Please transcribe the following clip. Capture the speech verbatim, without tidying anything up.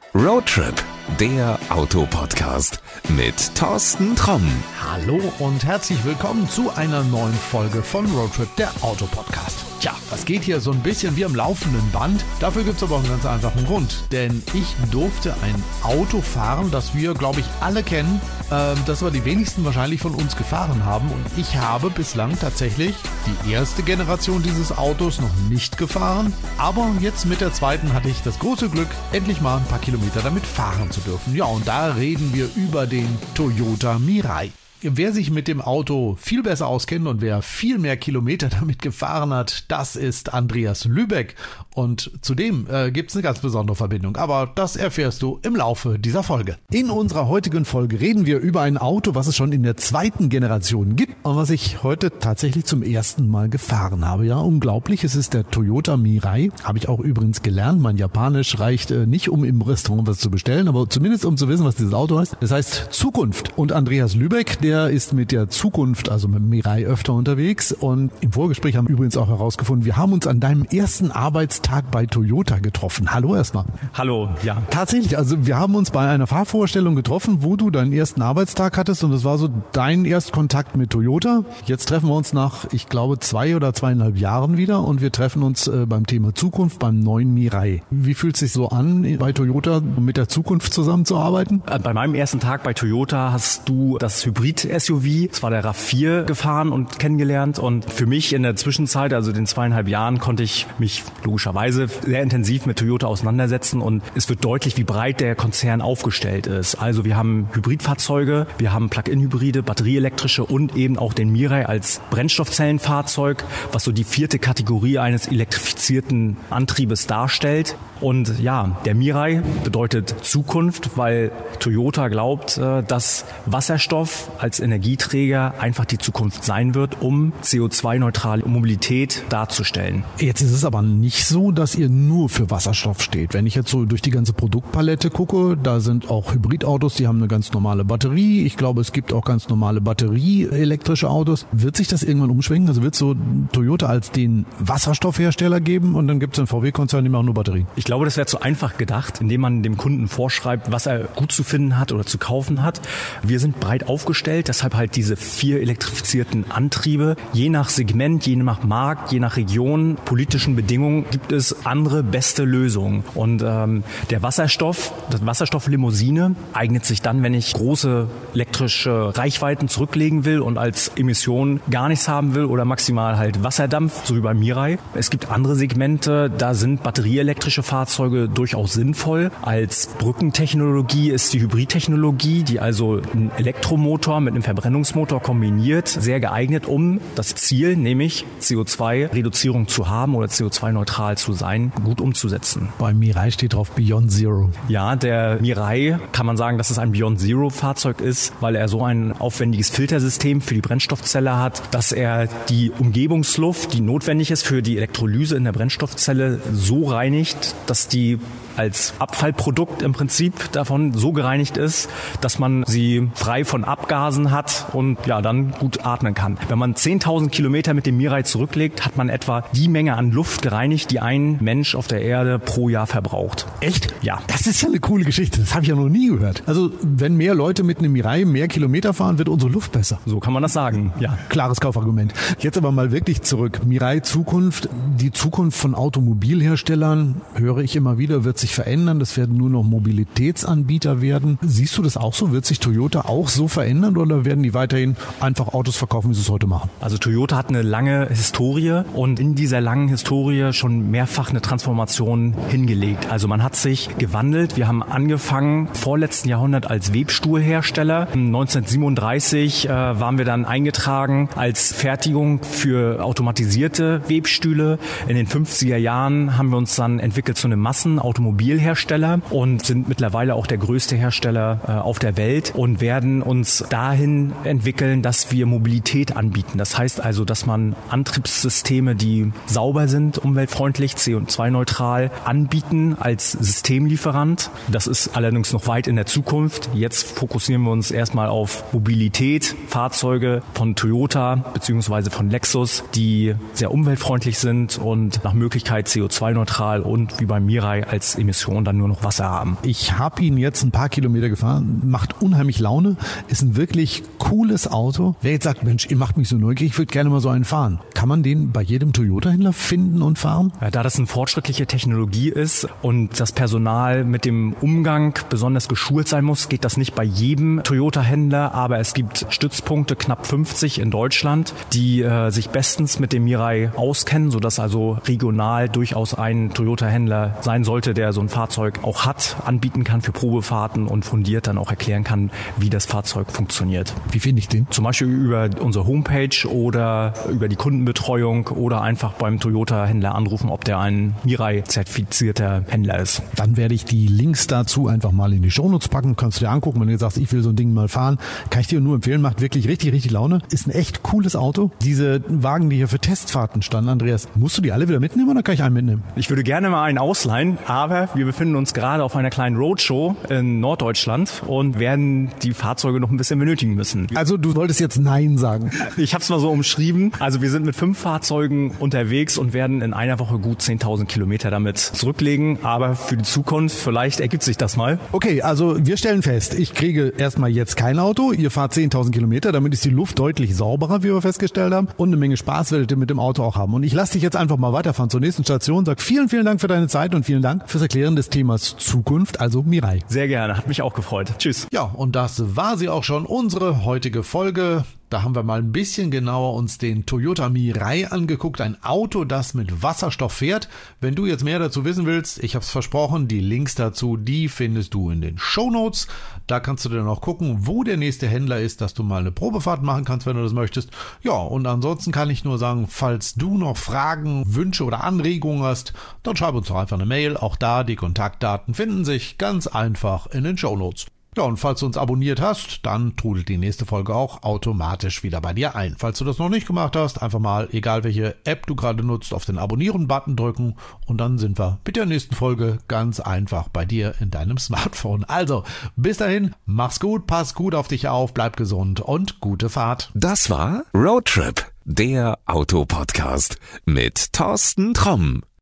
Roadtrip, der Autopodcast mit Thorsten Tromm. Hallo und herzlich willkommen zu einer neuen Folge von Roadtrip, der Autopodcast. Tja, das geht hier so ein bisschen wie am laufenden Band. Dafür gibt es aber einen ganz einfachen Grund. Denn ich durfte ein Auto fahren, das wir, glaube ich, alle kennen, äh, das aber die wenigsten wahrscheinlich von uns gefahren haben. Und ich habe bislang tatsächlich die erste Generation dieses Autos noch nicht gefahren. Aber jetzt mit der zweiten hatte ich das große Glück, endlich mal ein paar Kilometer damit fahren zu dürfen. Ja, und da reden wir über den Toyota Mirai. Wer sich mit dem Auto viel besser auskennt und wer viel mehr Kilometer damit gefahren hat, das ist Andreas Lübeck. Und zudem äh, gibt es eine ganz besondere Verbindung. Aber das erfährst du im Laufe dieser Folge. In unserer heutigen Folge reden wir über ein Auto, was es schon in der zweiten Generation gibt und was ich heute tatsächlich zum ersten Mal gefahren habe. Ja, unglaublich. Es ist der Toyota Mirai. Habe ich auch übrigens gelernt. Mein Japanisch reicht äh, nicht, um im Restaurant was zu bestellen, aber zumindest um zu wissen, was dieses Auto heißt. Das heißt Zukunft. Und Andreas Lübeck, der Der ist mit der Zukunft, also mit dem Mirai, öfter unterwegs. Und im Vorgespräch haben wir übrigens auch herausgefunden, wir haben uns an deinem ersten Arbeitstag bei Toyota getroffen. Hallo erstmal. Hallo, ja. Tatsächlich, also wir haben uns bei einer Fahrvorstellung getroffen, wo du deinen ersten Arbeitstag hattest und das war so dein Erstkontakt mit Toyota. Jetzt treffen wir uns nach, ich glaube, zwei oder zweieinhalb Jahren wieder und wir treffen uns äh, beim Thema Zukunft beim neuen Mirai. Wie fühlt es sich so an, bei Toyota mit der Zukunft zusammenzuarbeiten? Bei meinem ersten Tag bei Toyota hast du das Hybrid S U V, das war der RAV vier, gefahren und kennengelernt und für mich in der Zwischenzeit, also den zweieinhalb Jahren, konnte ich mich logischerweise sehr intensiv mit Toyota auseinandersetzen und es wird deutlich, wie breit der Konzern aufgestellt ist. Also wir haben Hybridfahrzeuge, wir haben Plug-in-Hybride, batterieelektrische und eben auch den Mirai als Brennstoffzellenfahrzeug, was so die vierte Kategorie eines elektrifizierten Antriebes darstellt. Und ja, der Mirai bedeutet Zukunft, weil Toyota glaubt, dass Wasserstoff als Energieträger einfach die Zukunft sein wird, um C O zwei neutrale Mobilität darzustellen. Jetzt ist es aber nicht so, dass ihr nur für Wasserstoff steht. Wenn ich jetzt so durch die ganze Produktpalette gucke, da sind auch Hybridautos, die haben eine ganz normale Batterie. Ich glaube, es gibt auch ganz normale batterieelektrische Autos. Wird sich das irgendwann umschwenken? Also wird es so Toyota als den Wasserstoffhersteller geben und dann gibt es einen V W-Konzern, die machen nur Batterien? Ich glaube, das wäre zu einfach gedacht, indem man dem Kunden vorschreibt, was er gut zu finden hat oder zu kaufen hat. Wir sind breit aufgestellt, deshalb halt diese vier elektrifizierten Antriebe. Je nach Segment, je nach Markt, je nach Region, politischen Bedingungen gibt es andere beste Lösungen. Und ähm, der Wasserstoff, das Wasserstofflimousine eignet sich dann, wenn ich große elektrische Reichweiten zurücklegen will und als Emission gar nichts haben will oder maximal halt Wasserdampf, so wie beim Mirai. Es gibt andere Segmente, da sind batterieelektrische Fahrzeuge durchaus sinnvoll. Als Brückentechnologie ist die Hybridtechnologie, die also einen Elektromotor mit einem Verbrennungsmotor kombiniert, sehr geeignet, um das Ziel, nämlich C O zwei Reduzierung zu haben oder C O zwei neutral zu sein, gut umzusetzen. Beim Mirai steht drauf Beyond Zero. Ja, der Mirai kann man sagen, dass es ein Beyond Zero Fahrzeug ist, weil er so ein aufwendiges Filtersystem für die Brennstoffzelle hat, dass er die Umgebungsluft, die notwendig ist für die Elektrolyse in der Brennstoffzelle, so reinigt, dass die als Abfallprodukt im Prinzip davon so gereinigt ist, dass man sie frei von Abgasen hat und ja dann gut atmen kann. Wenn man zehntausend Kilometer mit dem Mirai zurücklegt, hat man etwa die Menge an Luft gereinigt, die ein Mensch auf der Erde pro Jahr verbraucht. Echt? Ja. Das ist ja eine coole Geschichte. Das habe ich ja noch nie gehört. Also wenn mehr Leute mit einem Mirai mehr Kilometer fahren, wird unsere Luft besser. So kann man das sagen, ja. Klares Kaufargument. Jetzt aber mal wirklich zurück. Mirai Zukunft. Die Zukunft von Automobilherstellern, höre ich immer wieder, wird sich verändern. Das werden nur noch Mobilitätsanbieter werden. Siehst du das auch so? Wird sich Toyota auch so verändern oder werden die weiterhin einfach Autos verkaufen, wie sie es heute machen? Also Toyota hat eine lange Historie und in dieser langen Historie schon mehrfach eine Transformation hingelegt. Also man hat sich gewandelt. Wir haben angefangen vorletzten Jahrhundert als Webstuhlhersteller. neunzehnhundertsiebenunddreißig äh, waren wir dann eingetragen als Fertigung für automatisierte Webstühle. In den fünfziger Jahren haben wir uns dann entwickelt zu einem Massenautomobilhersteller und sind mittlerweile auch der größte Hersteller äh, auf der Welt und werden uns dahin entwickeln, dass wir Mobilität anbieten. Das heißt also, dass man Antriebssysteme, die sauber sind, umweltfreundlich, C O zwei neutral anbieten als Systemlieferant. Das ist allerdings noch weit in der Zukunft. Jetzt fokussieren wir uns erstmal auf Mobilität, Fahrzeuge von Toyota bzw. von Lexus, die sehr umweltfreundlich sind und nach Möglichkeit C O zwei neutral und wie beim Mirai als Emissionen dann nur noch Wasser haben. Ich habe ihn jetzt ein paar Kilometer gefahren, macht unheimlich Laune, ist ein wirklich cooles Auto. Wer jetzt sagt, Mensch, ihr macht mich so neugierig, ich würde gerne mal so einen fahren. Kann man den bei jedem Toyota-Händler finden und fahren? Ja, da das eine fortschrittliche Technologie ist und das Personal mit dem Umgang besonders geschult sein muss, geht das nicht bei jedem Toyota-Händler, aber es gibt Stützpunkte, knapp fünfzig in Deutschland, die äh, sich bestens mit dem Mirai auskennen, sodass also regional durchaus ein Toyota-Händler sein sollte, der so ein Fahrzeug auch hat, anbieten kann für Probefahrten und fundiert dann auch erklären kann, wie das Fahrzeug funktioniert. Wie finde ich den? Zum Beispiel über unsere Homepage oder über die Kundenbetreuung oder einfach beim Toyota-Händler anrufen, ob der ein Mirai-zertifizierter Händler ist. Dann werde ich die Links dazu einfach mal in die Shownotes packen. Kannst du dir angucken, wenn du sagst, ich will so ein Ding mal fahren. Kann ich dir nur empfehlen, macht wirklich richtig, richtig Laune. Ist ein echt cooles Auto. Diese Wagen, die hier für Testfahrten standen, Andreas, musst du die alle wieder mitnehmen oder kann ich einen mitnehmen? Ich würde gerne mal einen ausleihen, aber wir befinden uns gerade auf einer kleinen Roadshow in Norddeutschland und werden die Fahrzeuge noch ein bisschen benötigen müssen. Also du wolltest jetzt Nein sagen. Ich habe es mal so umschrieben. Also wir sind mit fünf Fahrzeugen unterwegs und werden in einer Woche gut zehntausend Kilometer damit zurücklegen. Aber für die Zukunft, vielleicht ergibt sich das mal. Okay, also wir stellen fest, ich kriege erstmal jetzt kein Auto. Ihr fahrt zehntausend Kilometer, damit ist die Luft deutlich sauberer, wie wir festgestellt haben. Und eine Menge Spaß werdet ihr mit dem Auto auch haben. Und ich lasse dich jetzt einfach mal weiterfahren zur nächsten Station. Sag vielen, vielen Dank für deine Zeit und vielen Dank fürs Erklären des Themas Zukunft, also Mirai. Sehr gerne, hat mich auch gefreut. Tschüss. Ja, und das war sie auch schon, unsere heutige Folge. Da haben wir mal ein bisschen genauer uns den Toyota Mirai angeguckt, ein Auto, das mit Wasserstoff fährt. Wenn du jetzt mehr dazu wissen willst, ich habe es versprochen, die Links dazu, die findest du in den Shownotes. Da kannst du dann auch gucken, wo der nächste Händler ist, dass du mal eine Probefahrt machen kannst, wenn du das möchtest. Ja, und ansonsten kann ich nur sagen, falls du noch Fragen, Wünsche oder Anregungen hast, dann schreib uns doch einfach eine Mail. Auch da, die Kontaktdaten finden sich ganz einfach in den Shownotes. Ja, und falls du uns abonniert hast, dann trudelt die nächste Folge auch automatisch wieder bei dir ein. Falls du das noch nicht gemacht hast, einfach mal, egal welche App du gerade nutzt, auf den Abonnieren-Button drücken und dann sind wir mit der nächsten Folge ganz einfach bei dir in deinem Smartphone. Also, bis dahin, mach's gut, pass gut auf dich auf, bleib gesund und gute Fahrt. Das war Roadtrip, der Autopodcast mit Thorsten Tromm.